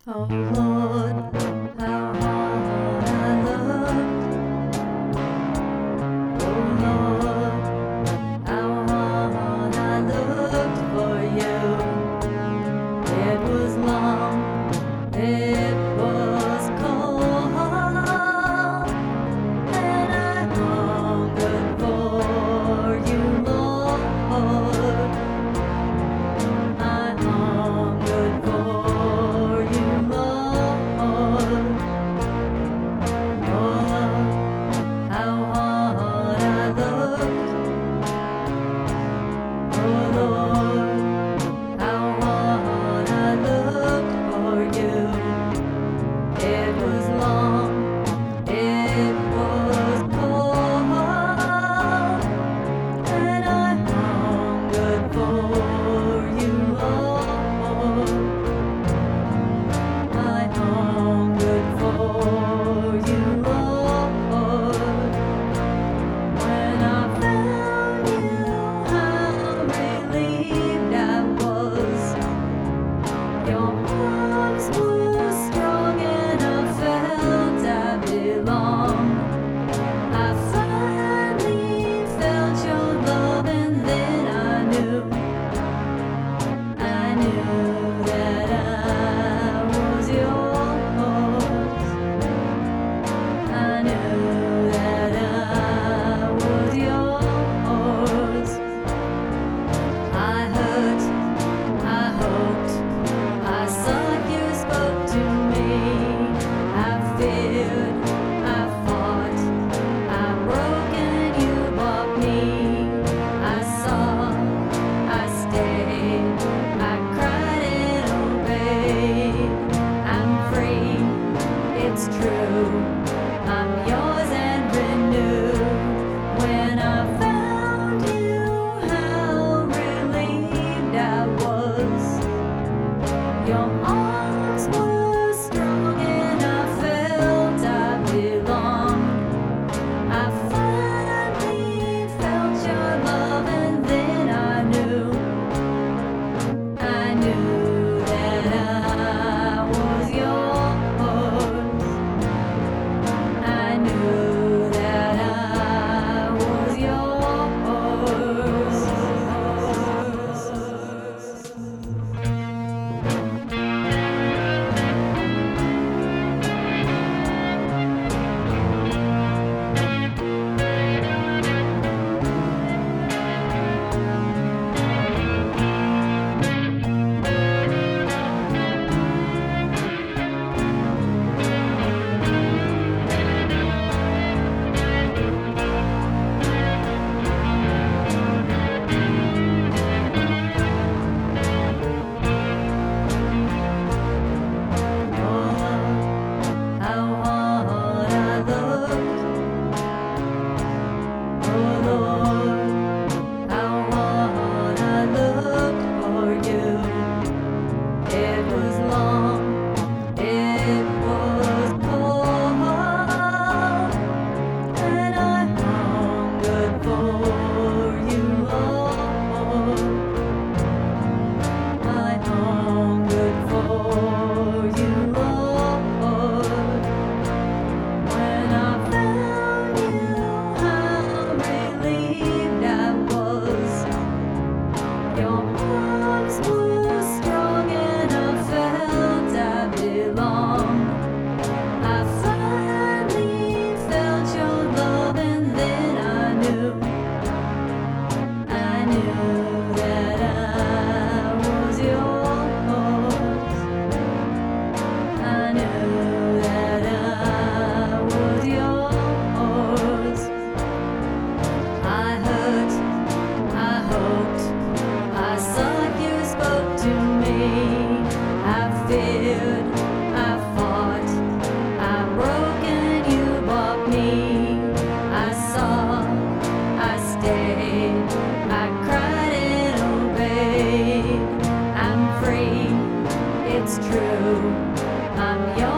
Oh Lord, how hard I looked. Oh Lord, how hard I looked for you. It was long, it was cold, and I hungered for you, Lord. I hungered for you, Lord. Oh, how hard I looked. Oh Lord, how hard I looked for you. It was long, it was cold, and I hungered for you, Lord. I hungered for you, Lord. When I found you, how relieved I was. Your arms were strong and I felt I belonged. I finally felt your love and then I knew that I was yours. I knew that I was yours. I hurt, I hoped, I thought you spoke to me. I feared, I fought, I broke and you bought me. I saw, I stayed, I cried and obeyed. I'm free, it's true, I'm yours and renewed. When I found you, how relieved I was. Your arms were strong and I felt I belonged. I finally felt your love and then I knew that I was yours. I knew that I was yours. How hard I looked. Oh Lord, how hard I looked for you. It was long, it was cold, and I hungered for you, Lord. I hungered for you, Lord. When I found you, how relieved I was. Your arms were strong and I felt I belonged. I finally felt your love and then I knew that I was yours. I knew that I was yours. I hurt, I hoped, I thought you spoke to me. I feared, I fought, I broke and you bought me. I saw, I stayed, I cried and obeyed. I'm free, it's true, I'm yours.